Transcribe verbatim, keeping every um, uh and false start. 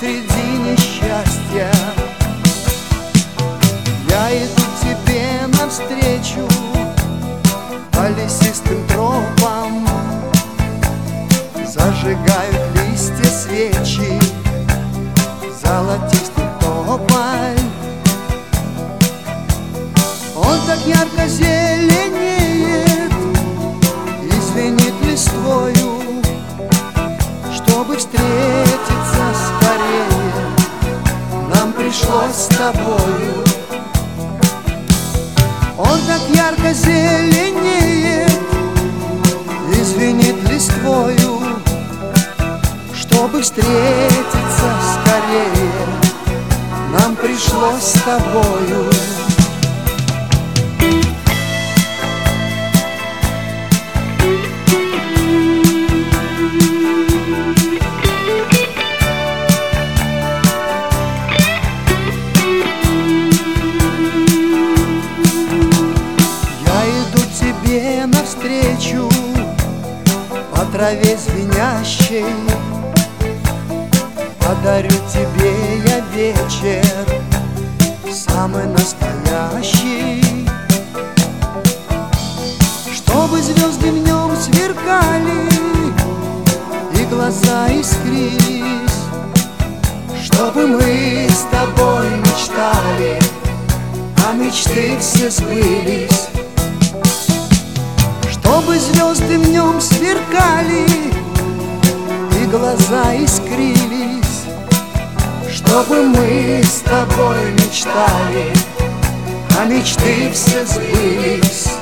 среди несчастья. Я иду тебе навстречу по лесистым тропам. Зажигают листья свечи, золотистый тополь. Он так ярко зеленеет и звенит листвою. Чтобы встретиться скорее, нам пришлось с тобою. Он так ярко зеленеет и звенит листвою. Чтобы встретиться скорее, нам пришлось с тобою. Навстречу по траве звенящей, подарю тебе я вечер самый настоящий. Чтобы звезды в нем сверкали и глаза искрились, чтобы мы с тобой мечтали, а мечты все сбылись. Чтобы звезды в нем сверкали и глаза искрились, чтобы мы с тобой мечтали, а мечты все сбылись.